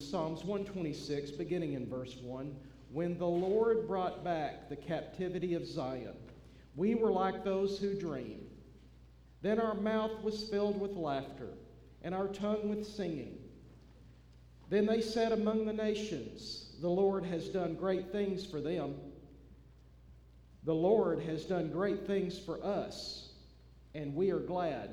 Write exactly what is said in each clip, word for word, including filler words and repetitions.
Psalms one twenty-six, beginning in verse one. When the Lord brought back the captivity of Zion, we were like those who dream. Then our mouth was filled with laughter, and our tongue with singing. Then they said among the nations, the Lord has done great things for them. The Lord has done great things for us, and we are glad.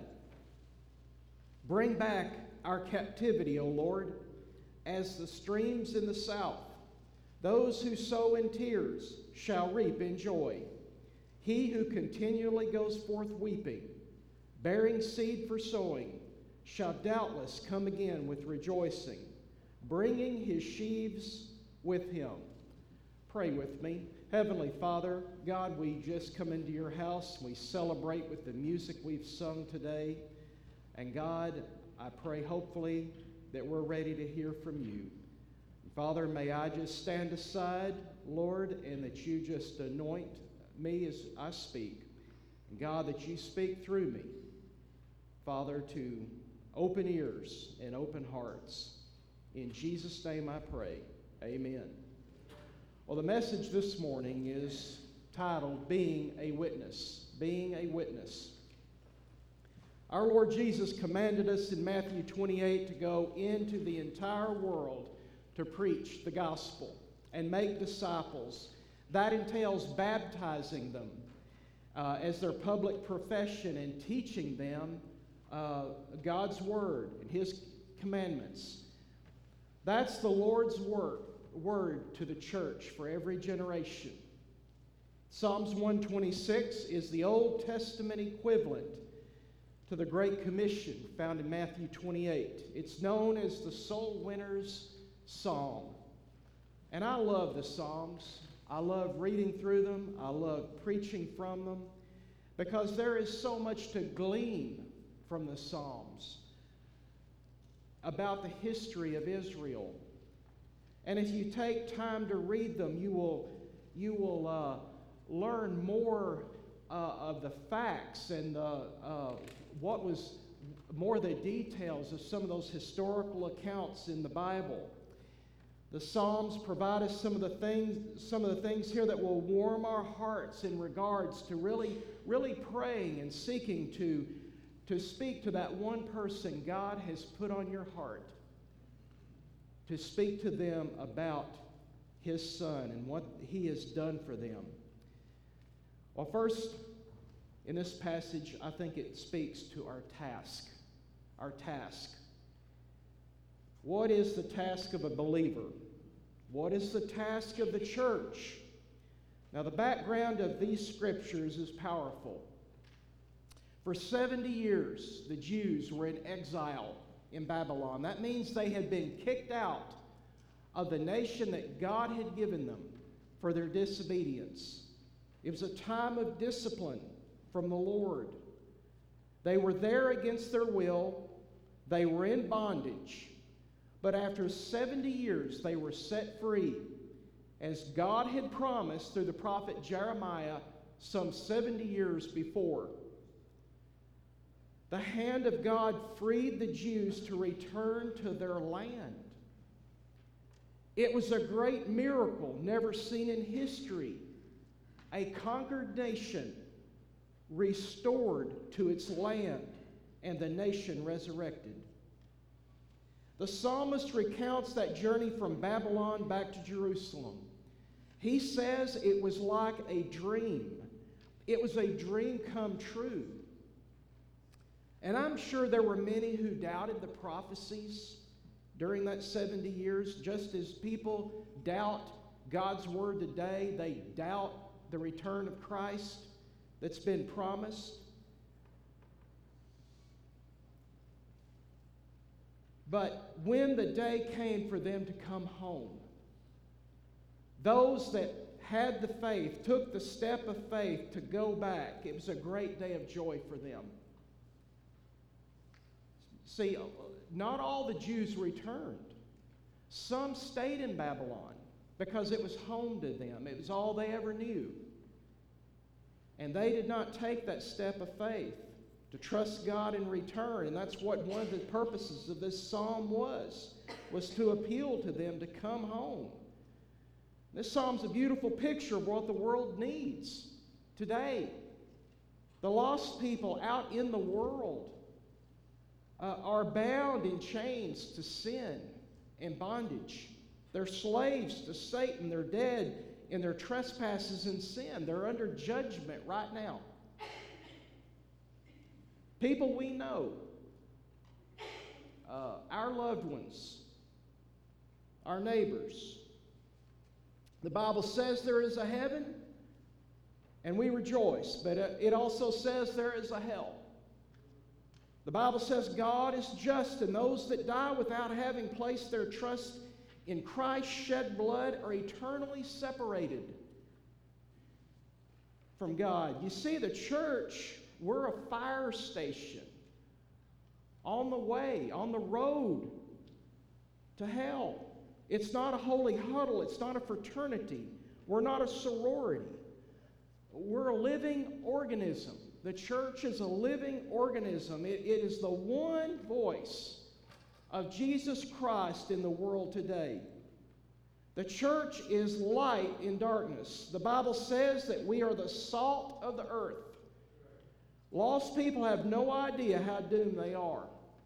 Bring back our captivity, O Lord, as the streams in the south. Those who sow in tears shall reap in joy. He who continually goes forth weeping, bearing seed for sowing, shall doubtless come again with rejoicing, bringing his sheaves with him. Pray with me. Heavenly Father, God, we just come into your house. We celebrate with the music we've sung today. And God, I pray hopefully that we're ready to hear from you. Father, may I just stand aside, Lord, and that you just anoint me as I speak. And God, that you speak through me, Father, to open ears and open hearts. In Jesus' name I pray. Amen. Well, the message this morning is titled, Being a Witness. Being a Witness. Our Lord Jesus commanded us in Matthew twenty-eight to go into the entire world to preach the gospel and make disciples. That entails baptizing them uh, as their public profession and teaching them uh, God's word and his commandments. That's the Lord's word, word to the church for every generation. Psalms one twenty-six is the Old Testament equivalent to the Great Commission found in Matthew twenty-eight. It's known as the soul winner's psalm. And I love the Psalms. I love reading through them. I love preaching from them because there is so much to glean from the Psalms about the history of Israel. And if you take time to read them, you will, you will uh, learn more uh, of the facts and uh, uh, what was more the details of some of those historical accounts in the Bible. The Psalms provide us some of the things, some of the things here that will warm our hearts in regards to really, really praying and seeking to, to speak to that one person God has put on your heart, to speak to them about his Son and what he has done for them. Well, first, in this passage, I think it speaks to our task. Our task. What is the task of a believer? What is the task of the church? Now, the background of these scriptures is powerful. For seventy years, the Jews were in exile in Babylon. That means they had been kicked out of the nation that God had given them for their disobedience. It was a time of discipline from the Lord. They were there against their will. They were in bondage. But after seventy years, they were set free, as God had promised through the prophet Jeremiah some seventy years before. The hand of God freed the Jews to return to their land. It was a great miracle never seen in history. A conquered nation restored to its land, and the nation resurrected. The psalmist recounts that journey from Babylon back to Jerusalem. He says it was like a dream. It was a dream come true. And I'm sure there were many who doubted the prophecies during that seventy years, just as people doubt God's word today. They doubt the return of Christ that's been promised. But when the day came for them to come home, those that had the faith took the step of faith to go back. It was a great day of joy for them. See, not all the Jews returned. Some stayed in Babylon because it was home to them. It was all they ever knew. And they did not take that step of faith to trust God and return. And that's what one of the purposes of this psalm was. was to appeal to them to come home. This psalm's a beautiful picture of what the world needs today. The lost people out in the world uh, are bound in chains to sin and bondage. They're slaves to Satan. They're dead in their trespasses and sin. They're under judgment right now. People we know, uh, our loved ones, our neighbors. The Bible says there is a heaven, and we rejoice, but it also says there is a hell. The Bible says God is just, and those that die without having placed their trust in Christ's shed blood are eternally separated from God. You see, the church, we're a fire station on the way, on the road to hell. It's not a holy huddle. It's not a fraternity. We're not a sorority. We're a living organism. The church is a living organism. It, it is the one voice of Jesus Christ in the world today. The church is light in darkness. The Bible says that we are the salt of the earth. Lost people have no idea how doomed they are.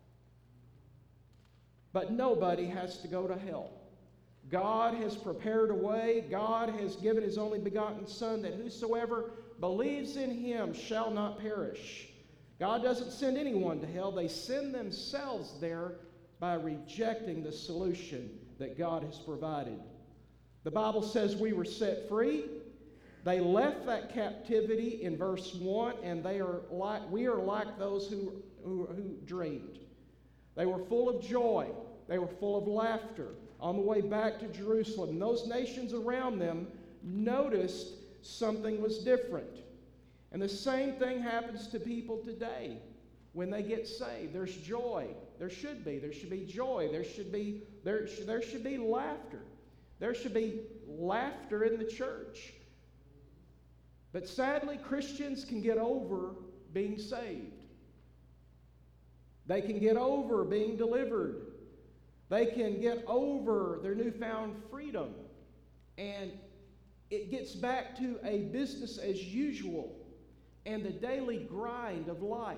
But nobody has to go to hell. God has prepared a way. God has given His only begotten Son, that whosoever believes in Him shall not perish. God doesn't send anyone to hell. They send themselves there by rejecting the solution that God has provided. The Bible says we were set free. They left that captivity in verse one, and they are like we are like those who, who, who dreamed. They were full of joy. They were full of laughter on the way back to Jerusalem. And those nations around them noticed something was different. And the same thing happens to people today when they get saved. There's joy. There should be. There should be joy. There should be, there, sh- there should be laughter. There should be laughter in the church. But sadly, Christians can get over being saved. They can get over being delivered. They can get over their newfound freedom. And it gets back to a business as usual and the daily grind of life.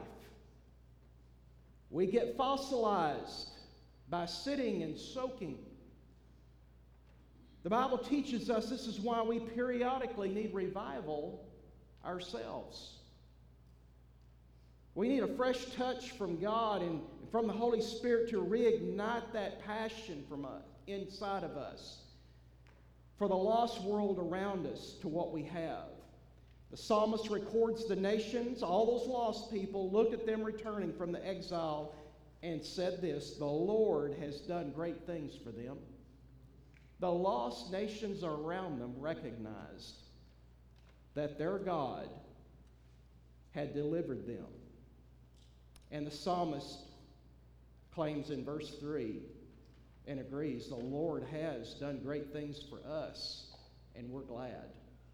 We get fossilized by sitting and soaking. The Bible teaches us this is why we periodically need revival ourselves. We need a fresh touch from God and from the Holy Spirit to reignite that passion from us, inside of us, for the lost world around us, to what we have. The psalmist records the nations, all those lost people, looked at them returning from the exile and said this: the Lord has done great things for them. The lost nations around them recognized that their God had delivered them. And the psalmist claims in verse three and agrees, the Lord has done great things for us, and we're glad.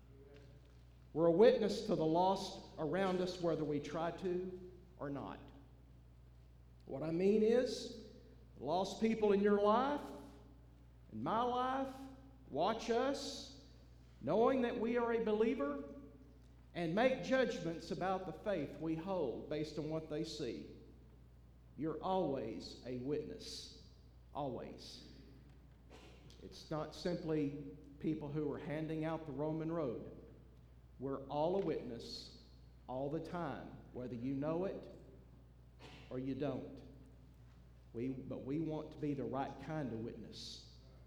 We're a witness to the lost around us, whether we try to or not. What I mean is, lost people in your life, in my life, watch us, knowing that we are a believer, and make judgments about the faith we hold based on what they see. You're always a witness. Always. It's not simply people who are handing out the Roman road. We're all a witness all the time, whether you know it or you don't. We, but we want to be the right kind of witness.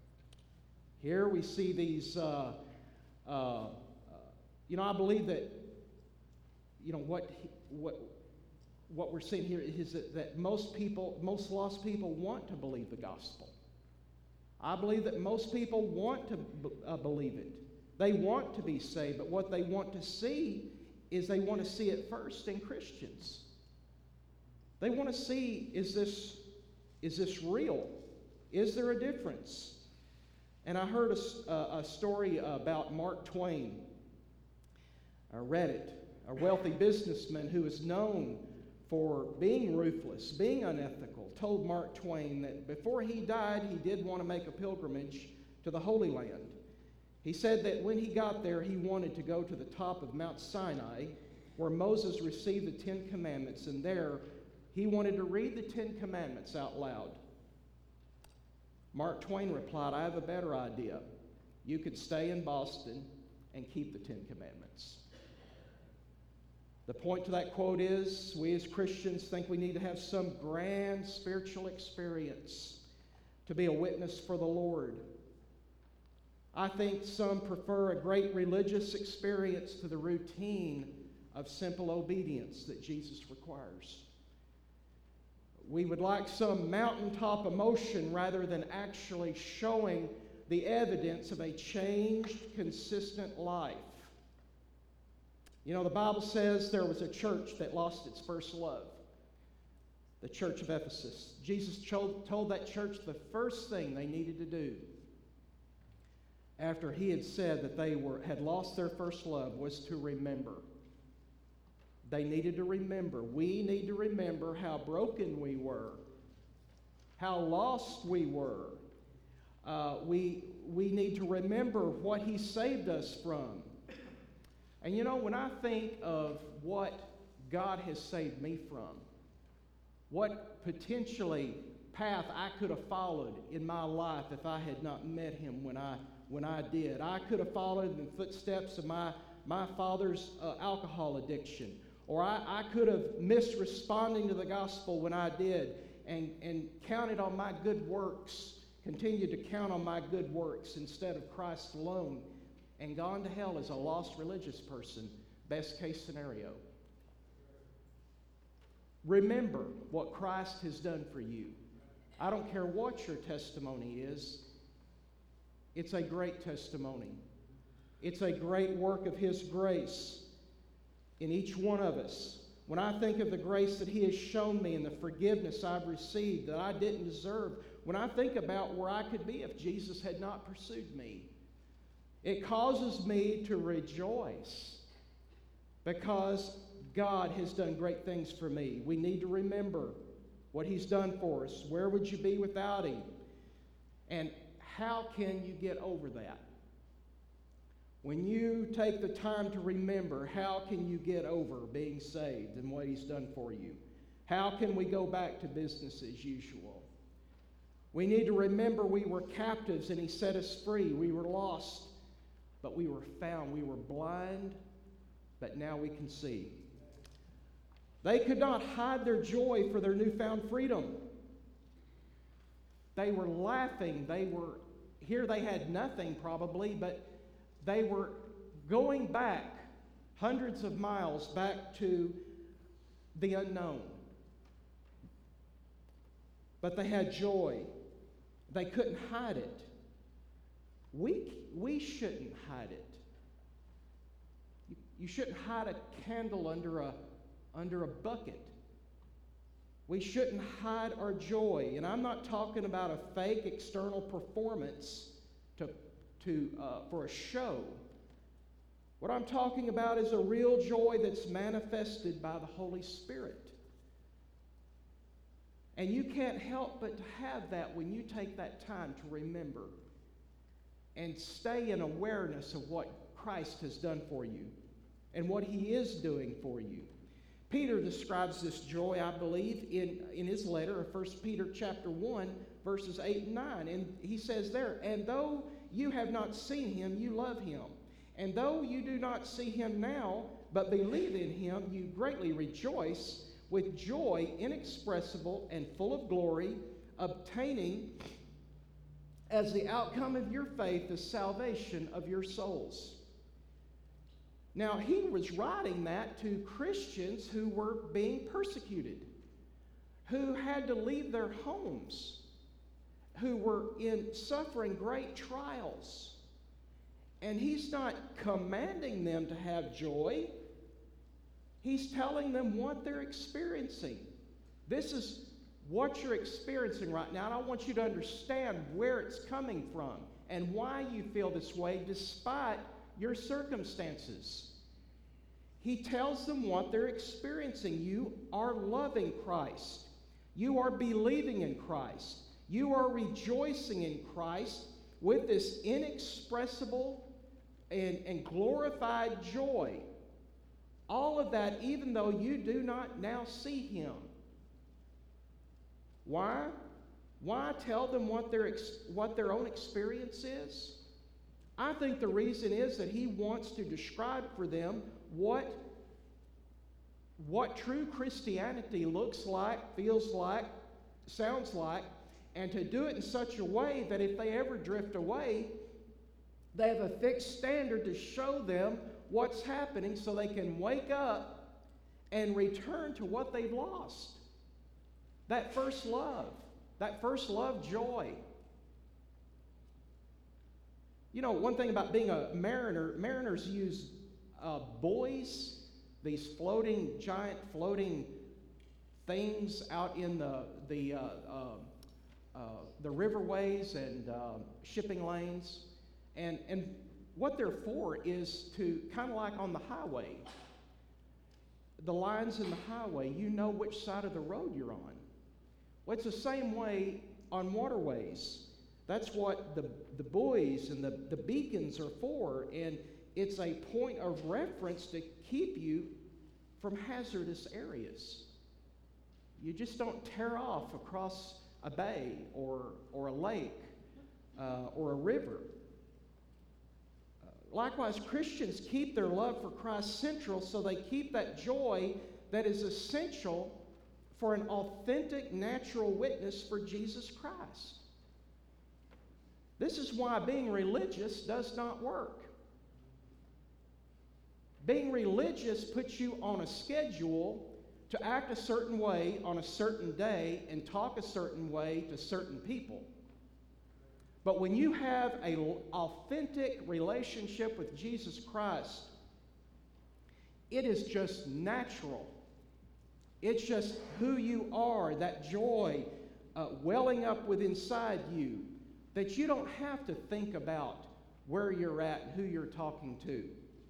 Here we see these, uh, uh, uh, you know, I believe that, you know, what, what, what we're seeing here is that, that most people, most lost people want to believe the gospel. I believe that most people want to b- uh, believe it. They want to be saved, but what they want to see is they want to see it first in Christians. They want to see, is this, is this real? Is there a difference? And I heard a, a, a story about Mark Twain. I read it. A wealthy businessman who is known for being ruthless, being unethical, told Mark Twain that before he died, he did want to make a pilgrimage to the Holy Land. He said that when he got there, he wanted to go to the top of Mount Sinai, where Moses received the Ten Commandments, and there he wanted to read the Ten Commandments out loud. Mark Twain replied, "I have a better idea. You could stay in Boston and keep the Ten Commandments." The point to that quote is, we as Christians think we need to have some grand spiritual experience to be a witness for the Lord. I think some prefer a great religious experience to the routine of simple obedience that Jesus requires. We would like some mountaintop emotion rather than actually showing the evidence of a changed, consistent life. You know, the Bible says there was a church that lost its first love, the church of Ephesus. Jesus told that church the first thing they needed to do after he had said that they were had lost their first love was to remember. They needed to remember. We need to remember how broken we were, how lost we were. Uh, we, we need to remember what he saved us from. And you know, when I think of what God has saved me from, what potentially path I could have followed in my life if I had not met him when I when I did. I could have followed in the footsteps of my, my father's uh, alcohol addiction. Or I, I could have missed responding to the gospel when I did and, and counted on my good works, continued to count on my good works instead of Christ alone, and gone to hell as a lost religious person, best case scenario. Remember what Christ has done for you. I don't care what your testimony is. It's a great testimony. It's a great work of his grace in each one of us. When I think of the grace that he has shown me and the forgiveness I've received that I didn't deserve, when I think about where I could be if Jesus had not pursued me, it causes me to rejoice because God has done great things for me. We need to remember what he's done for us. Where would you be without him? And how can you get over that? When you take the time to remember, how can you get over being saved and what he's done for you? How can we go back to business as usual? We need to remember we were captives and he set us free. We were lost, but we were found. We were blind, but now we can see. They could not hide their joy for their newfound freedom. They were laughing. They were, here they had nothing probably, but they were going back hundreds of miles back to the unknown. But they had joy. They couldn't hide it. We, we shouldn't hide it. You, you shouldn't hide a candle under a, under a bucket. We shouldn't hide our joy. And I'm not talking about a fake external performance to, to, uh, for a show. What I'm talking about is a real joy that's manifested by the Holy Spirit. And you can't help but to have that when you take that time to remember and stay in awareness of what Christ has done for you and what he is doing for you. Peter describes this joy, I believe, in, in his letter of First Peter chapter one, verses eight and nine. And he says there, "And though you have not seen him, you love him. And though you do not see him now, but believe in him, you greatly rejoice with joy inexpressible and full of glory, obtaining as the outcome of your faith the salvation of your souls." Now, he was writing that to Christians who were being persecuted, who had to leave their homes, who were in suffering great trials. And he's not commanding them to have joy. He's telling them what they're experiencing. This is what you're experiencing right now. And I want you to understand where it's coming from and why you feel this way despite your circumstances. He tells them what they're experiencing. You are loving Christ. You are believing in Christ. You are rejoicing in Christ with this inexpressible and, and glorified joy. All of that, even though you do not now see Him. Why? Why tell them what their, ex- what their own experience is? I think the reason is that He wants to describe for them what, what true Christianity looks like, feels like, sounds like, and to do it in such a way that if they ever drift away, they have a fixed standard to show them what's happening so they can wake up and return to what they've lost. That first love, that first love joy. You know, one thing about being a mariner, mariners use uh, buoys, these floating, giant floating things out in the, the, uh, uh, uh, the riverways and uh, shipping lanes. And, and what they're for is to, kind of like on the highway, the lines in the highway, you know which side of the road you're on. Well, it's the same way on waterways. That's what the, the buoys and the, the beacons are for, and it's a point of reference to keep you from hazardous areas. You just don't tear off across a bay or, or a lake uh, or a river. Uh, likewise, Christians keep their love for Christ central, so they keep that joy that is essential for an authentic, natural witness for Jesus Christ. This is why being religious does not work. Being religious puts you on a schedule to act a certain way on a certain day and talk a certain way to certain people. But when you have an authentic relationship with Jesus Christ, it is just natural. It's just who you are, that joy uh, welling up within inside you, that you don't have to think about where you're at and who you're talking to.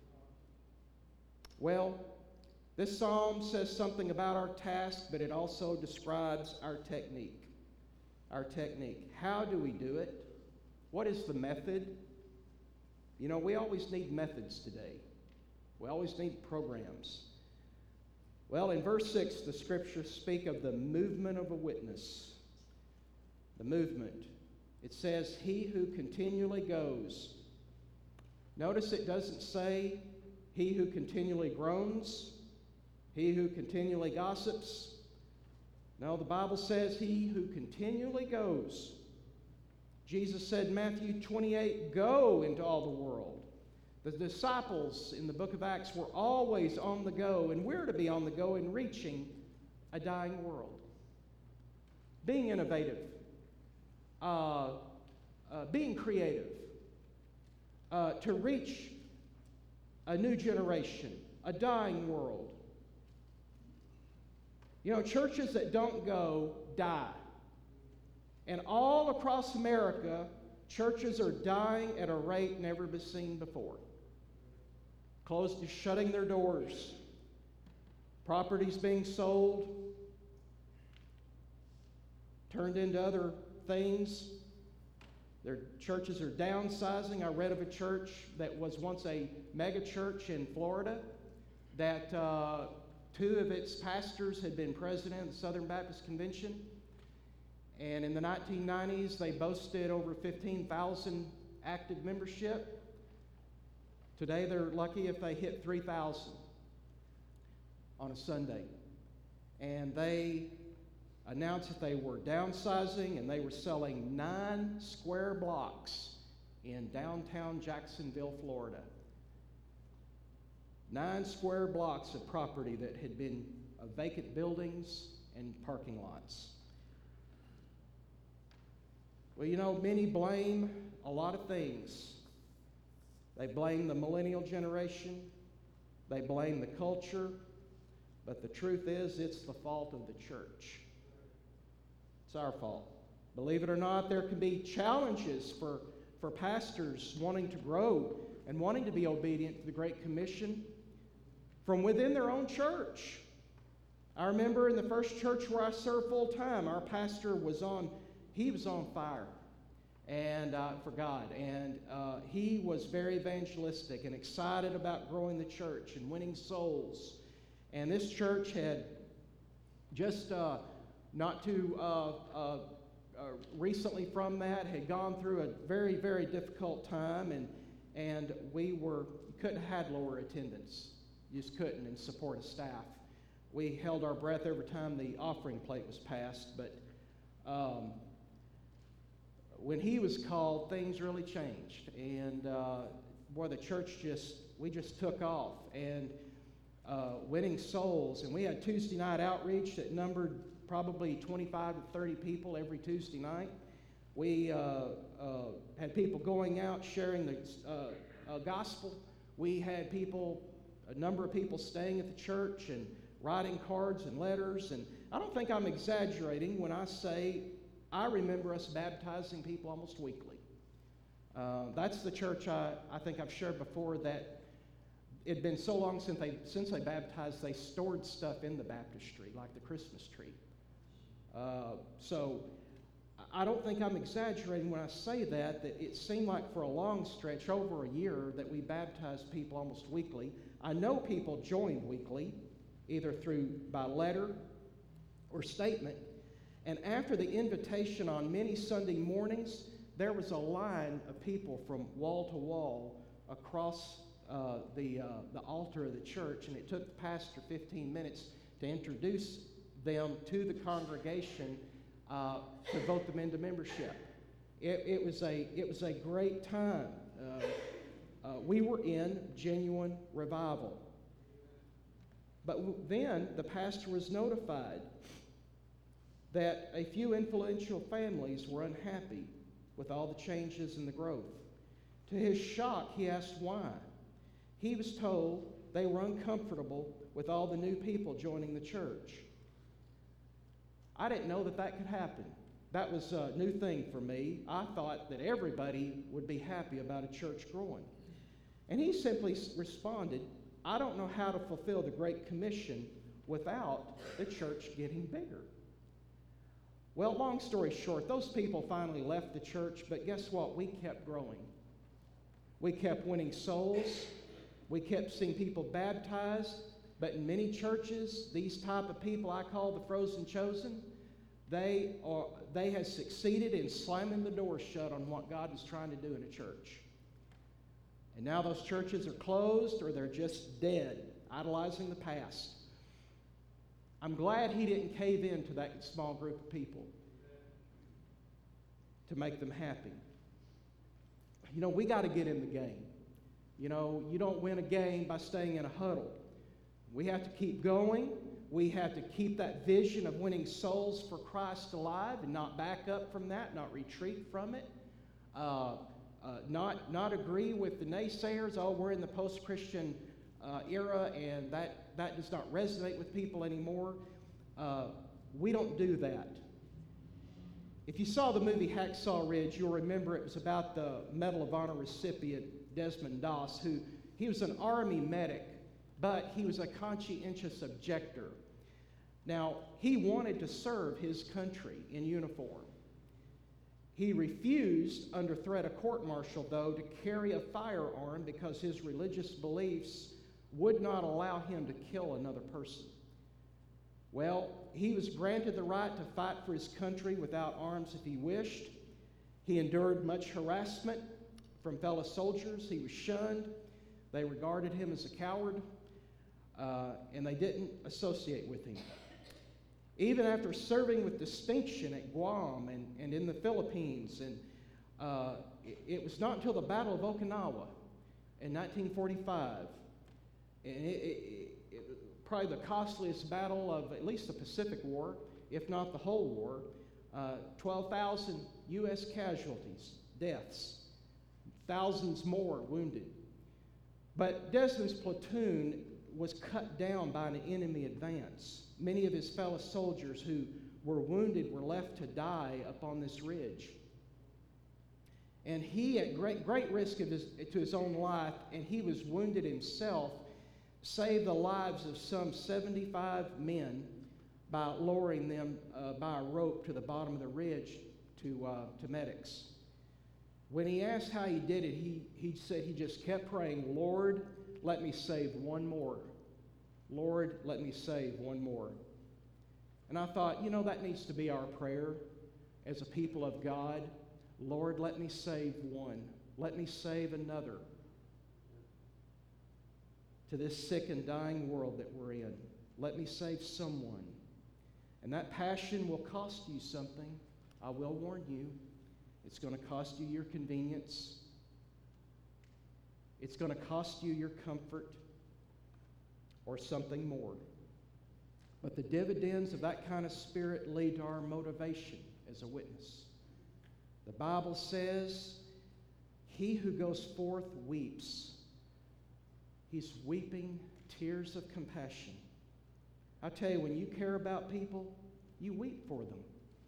Well, this psalm says something about our task, but it also describes our technique. Our technique. How do we do it? What is the method? You know, we always need methods today. We always need programs. Well, in verse six, the scriptures speak of the movement of a witness. The movement. It says, he who continually goes. Notice it doesn't say, he who continually groans, he who continually gossips. No, the Bible says, he who continually goes. Jesus said in Matthew twenty-eight, go into all the world. The disciples in the book of Acts were always on the go, and we're to be on the go in reaching a dying world. Being innovative. Uh, uh, being creative, uh, to reach a new generation, a dying world. You know, churches that don't go die. And all across America, churches are dying at a rate never been seen before. Closed, shutting their doors. Properties being sold, turned into other things. Their churches are downsizing. I read of a church that was once a mega church in Florida that uh, two of its pastors had been president of the Southern Baptist Convention. And in the nineteen nineties, they boasted over fifteen thousand active membership. Today, they're lucky if they hit three thousand on a Sunday. And they announced that they were downsizing and they were selling nine square blocks in downtown Jacksonville, Florida. Nine square blocks of property that had been uh, vacant buildings and parking lots. Well, you know, many blame a lot of things. They blame the millennial generation. They blame the culture. But the truth is, it's the fault of the church. It's our fault. Believe it or not, there can be challenges for, for pastors wanting to grow and wanting to be obedient to the Great Commission. from within their own church. I remember in the first church where I served full time, our pastor was on, he was on fire and uh, for God. And uh, he was very evangelistic and excited about growing the church and winning souls. And this church had just uh, not too uh, uh, uh, recently from that, had gone through a very, very difficult time, and and we were couldn't have had lower attendance. You just couldn't, and support of staff. We held our breath every time the offering plate was passed, but um, when he was called, things really changed, and uh, boy, the church just we just took off, and uh, winning souls, and we had Tuesday night outreach that numbered probably twenty-five to thirty people every Tuesday night. We uh, uh, had people going out sharing the uh, uh, gospel. We had people, a number of people staying at the church and writing cards and letters. And I don't think I'm exaggerating when I say I remember us baptizing people almost weekly. Uh, that's the church I, I think I've shared before that it had been so long since they, since they baptized, they stored stuff in the baptistry, like the Christmas tree. Uh, so I don't think I'm exaggerating when I say that, that it seemed like for a long stretch, over a year, that we baptized people almost weekly. I know people joined weekly, either through by letter or statement. And after the invitation on many Sunday mornings, there was a line of people from wall to wall across uh, the, uh, the altar of the church, and it took the pastor fifteen minutes to introduce them to the congregation uh, to vote them into membership. It, it, was, a, it was a great time. Uh, uh, we were in genuine revival. But w- then the pastor was notified that a few influential families were unhappy with all the changes and the growth. To his shock, he asked why. He was told they were uncomfortable with all the new people joining the church. I didn't know that that could happen. That was a new thing for me. I thought that everybody would be happy about a church growing. And he simply responded, I don't know how to fulfill the Great Commission without the church getting bigger. Well, long story short, those people finally left the church, but guess what? We kept growing. We kept winning souls. We kept seeing people baptized. But in many churches, these type of people I call the frozen chosen, they are they have succeeded in slamming the door shut on what God is trying to do in a church. And now those churches are closed or they're just dead, idolizing the past. I'm glad he didn't cave in to that small group of people to make them happy. You know, we got to get in the game. You know, you don't win a game by staying in a huddle. We have to keep going. We have to keep that vision of winning souls for Christ alive and not back up from that, not retreat from it, uh, uh, not, not agree with the naysayers, oh, we're in the post-Christian uh, era and that, that does not resonate with people anymore. Uh, we don't do that. If you saw the movie Hacksaw Ridge, you'll remember it was about the Medal of Honor recipient Desmond Doss, who he was an Army medic, but he was a conscientious objector. Now, he wanted to serve his country in uniform. He refused, under threat of court-martial, though, to carry a firearm because his religious beliefs would not allow him to kill another person. Well, he was granted the right to fight for his country without arms if he wished. He endured much harassment from fellow soldiers. He was shunned. They regarded him as a coward, uh, and they didn't associate with him. Even after serving with distinction at Guam and, and in the Philippines, and uh, it, it was not until the Battle of Okinawa in nineteen forty-five, and it, it, it, probably the costliest battle of at least the Pacific War, if not the whole war, uh, twelve thousand U S casualties, deaths, thousands more wounded. But Desmond's platoon was cut down by an enemy advance. Many of his fellow soldiers who were wounded were left to die upon this ridge. And he, at great, great risk of his, to his own life, and he was wounded himself, saved the lives of some seventy-five men by lowering them uh, by a rope to the bottom of the ridge to, uh, to medics. When he asked how he did it, he, he said he just kept praying, Lord, let me save one more. Lord, let me save one more. And I thought, you know, that needs to be our prayer as a people of God. Lord, let me save one. Let me save another to this sick and dying world that we're in. Let me save someone. And that passion will cost you something. I will warn you. It's going to cost you your convenience. It's going to cost you your comfort or something more. But the dividends of that kind of spirit lead to our motivation as a witness. The Bible says, he who goes forth weeps. He's weeping tears of compassion. I tell you, when you care about people, you weep for them.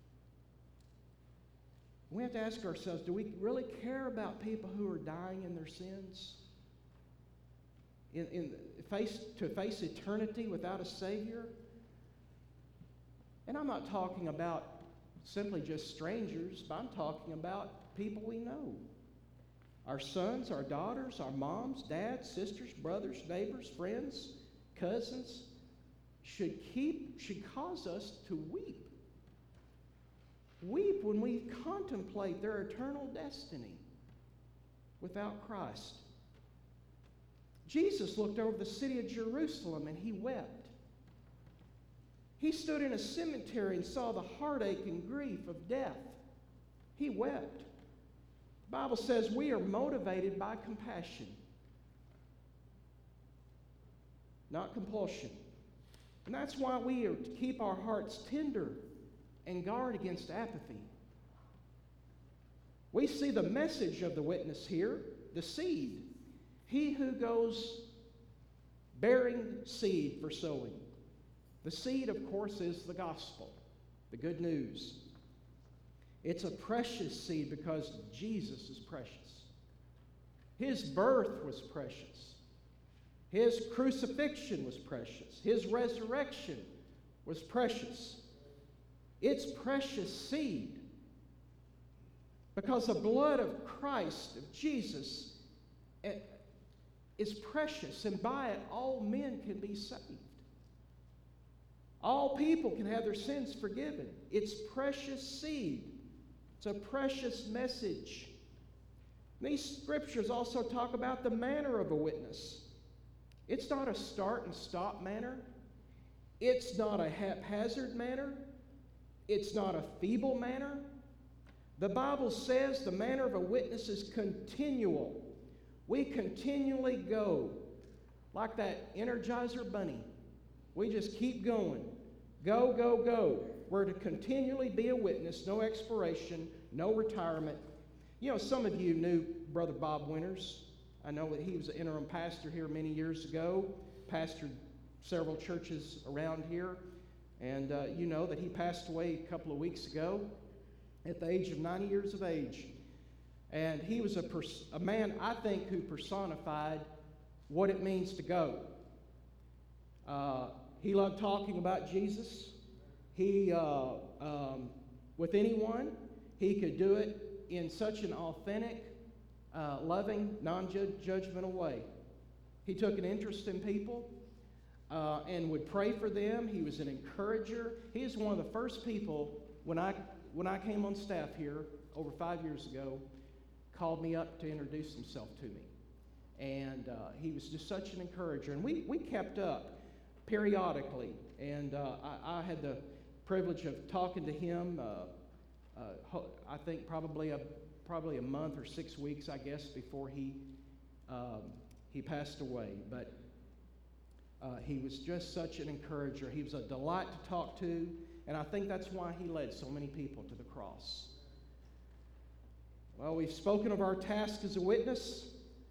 We have to ask ourselves, do we really care about people who are dying in their sins? In, in face, to face eternity without a Savior? And I'm not talking about simply just strangers, but I'm talking about people we know. Our sons, our daughters, our moms, dads, sisters, brothers, neighbors, friends, cousins, should keep, should cause us to weep. Weep when we contemplate their eternal destiny without Christ. Jesus looked over the city of Jerusalem and he wept. He stood in a cemetery and saw the heartache and grief of death. He wept. The Bible says we are motivated by compassion, not compulsion. And that's why we are to keep our hearts tender and guard against apathy. We see the message of the witness here, the seed. He who goes bearing seed for sowing. The seed, of course, is the gospel, the good news. It's a precious seed because Jesus is precious. His birth was precious. His crucifixion was precious. His resurrection was precious. It's precious seed because the blood of Christ, of Jesus, is precious, and by it all men can be saved. All people can have their sins forgiven. It's precious seed. It's a precious message. These scriptures also talk about the manner of a witness. It's not a start and stop manner. It's not a haphazard manner. It's not a feeble manner. The Bible says the manner of a witness is continual. We continually go like that Energizer bunny. We just keep going. Go, go, go. We're to continually be a witness, no expiration, no retirement. You know, some of you knew Brother Bob Winters. I know that he was an interim pastor here many years ago, pastored several churches around here. And uh, you know that he passed away a couple of weeks ago at the age of ninety years of age. And he was a, pers- a man, I think, who personified what it means to go. Uh, he loved talking about Jesus. He, uh, um, with anyone, he could do it in such an authentic, uh, loving, non-judgmental way. He took an interest in people uh, and would pray for them. He was an encourager. He is one of the first people, when I, when I came on staff here over five years ago, called me up to introduce himself to me. And uh, he was just such an encourager. And we, we kept up periodically. And uh, I, I had the privilege of talking to him, uh, uh, I think probably a, probably a month or six weeks, I guess, before he, um, he passed away. But uh, he was just such an encourager. He was a delight to talk to. And I think that's why he led so many people to the cross. Well, we've spoken of our task as a witness,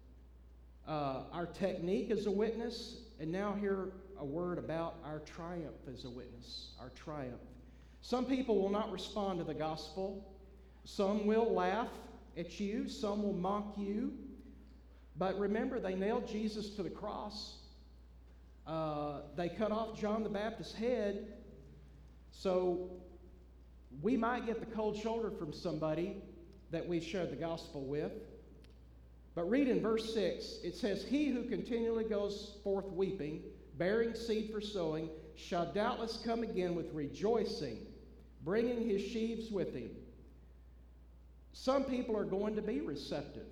uh, our technique as a witness, and now hear a word about our triumph as a witness, our triumph. Some people will not respond to the gospel. Some will laugh at you. Some will mock you. But remember, they nailed Jesus to the cross. Uh, they cut off John the Baptist's head, so we might get the cold shoulder from somebody that we shared the gospel with. But read in verse six, it says, "He who continually goes forth weeping, bearing seed for sowing, shall doubtless come again with rejoicing, bringing his sheaves with him." Some people are going to be receptive.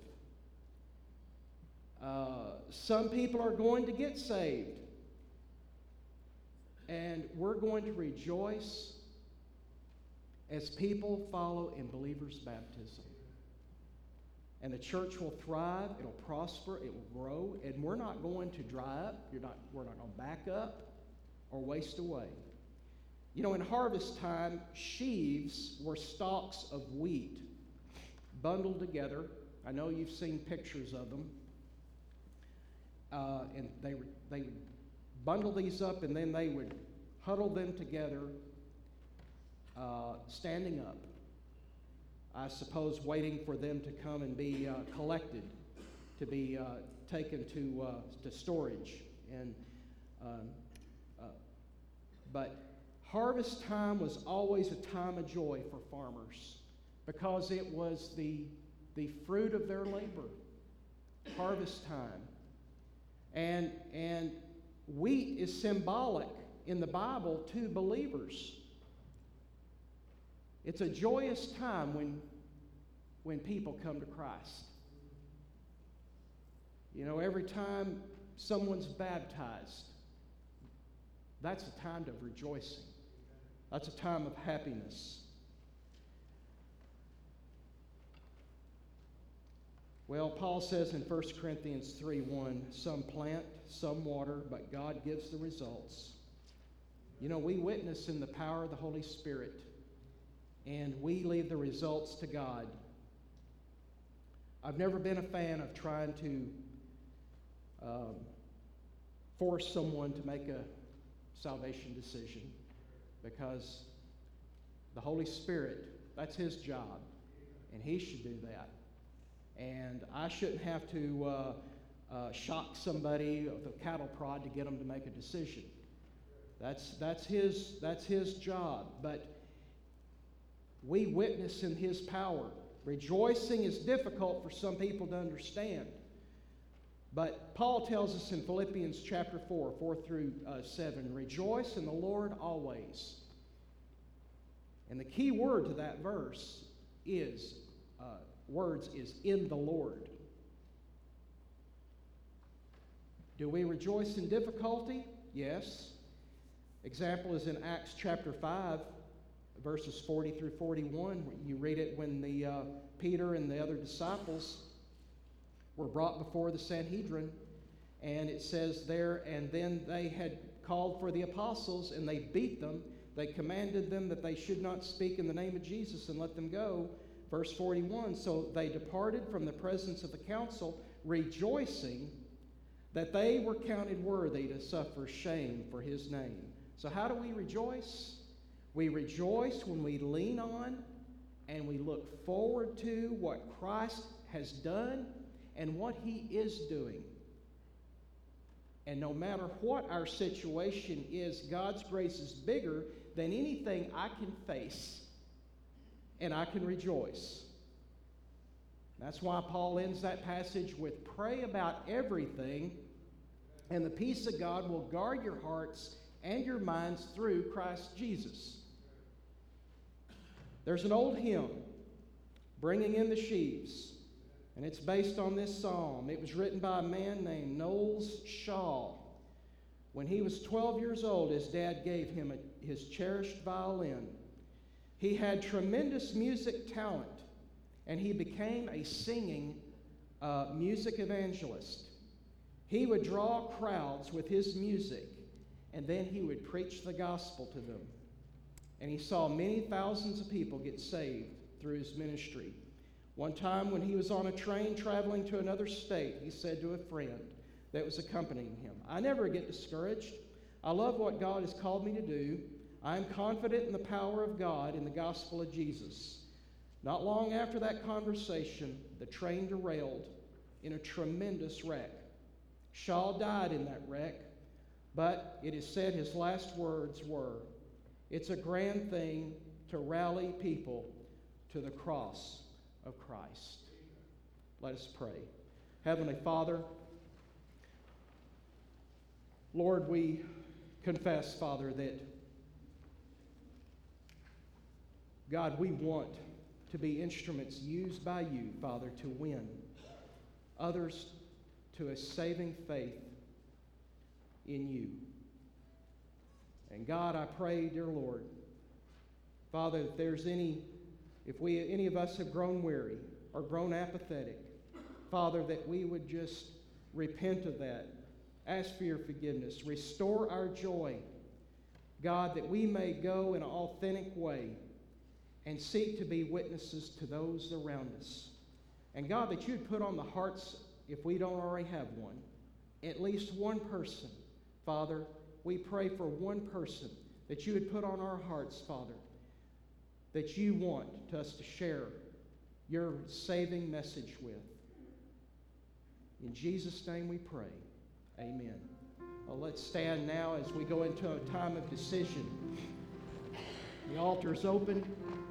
Uh, some people are going to get saved. And we're going to rejoice as people follow in believers' baptism. And the church will thrive, it'll prosper, it will grow, and we're not going to dry up, You're not, we're not going to back up or waste away. You know, in harvest time, sheaves were stalks of wheat bundled together. I know you've seen pictures of them. Uh, and they, they would bundle these up, and then they would huddle them together, uh, standing up. I suppose waiting for them to come and be uh, collected, to be uh, taken to uh, to storage. And um, uh, but harvest time was always a time of joy for farmers because it was the the fruit of their labor. Harvest time, and and wheat is symbolic in the Bible to believers. It's a joyous time when, when people come to Christ. You know, every time someone's baptized, that's a time of rejoicing. That's a time of happiness. Well, Paul says in First Corinthians three one, some plant, some water, but God gives the results. You know, we witness in the power of the Holy Spirit, and we leave the results to God. I've never been a fan of trying to um, force someone to make a salvation decision, because the Holy Spirit, that's His job, and He should do that. And I shouldn't have to uh, uh, shock somebody with a cattle prod to get them to make a decision. That's, that's, his, that's his job. But we witness in His power. Rejoicing is difficult for some people to understand. But Paul tells us in Philippians chapter four, four through seven, rejoice in the Lord always. And the key word to that verse is, uh, words is in the Lord. Do we rejoice in difficulty? Yes. Example is in Acts chapter five, verses forty through forty-one. You read it when the uh, Peter and the other disciples were brought before the Sanhedrin, and it says there, and then they had called for the apostles, and they beat them. They commanded them that they should not speak in the name of Jesus and let them go. Verse forty-one, so they departed from the presence of the council, rejoicing that they were counted worthy to suffer shame for His name. So how do we rejoice? We rejoice when we lean on and we look forward to what Christ has done and what He is doing. And no matter what our situation is, God's grace is bigger than anything I can face, and I can rejoice. That's why Paul ends that passage with, pray about everything, and the peace of God will guard your hearts and your minds through Christ Jesus. There's an old hymn, Bringing in the Sheaves, and it's based on this psalm. It was written by a man named Knowles Shaw. When he was twelve years old, his dad gave him a, his cherished violin. He had tremendous music talent, and he became a singing uh, music evangelist. He would draw crowds with his music, and then he would preach the gospel to them. And he saw many thousands of people get saved through his ministry. One time when he was on a train traveling to another state, he said to a friend that was accompanying him, I never get discouraged. I love what God has called me to do. I am confident in the power of God in the gospel of Jesus. Not long after that conversation, the train derailed in a tremendous wreck. Shaw died in that wreck. But it is said his last words were, "It's a grand thing to rally people to the cross of Christ." Let us pray. Heavenly Father, Lord, we confess, Father, that, God, we want to be instruments used by you, Father, to win others to a saving faith in you. And God, I pray, dear Lord, Father, if there's any, if we, any of us have grown weary or grown apathetic, Father, that we would just repent of that, ask for your forgiveness, restore our joy, God, that we may go in an authentic way and seek to be witnesses to those around us. And God, that you'd put on the hearts, if we don't already have one, at least one person, Father, we pray for one person that you would put on our hearts, Father, that you want us to share your saving message with. In Jesus' name we pray. Amen. Well, let's stand now as we go into a time of decision. The altar is open.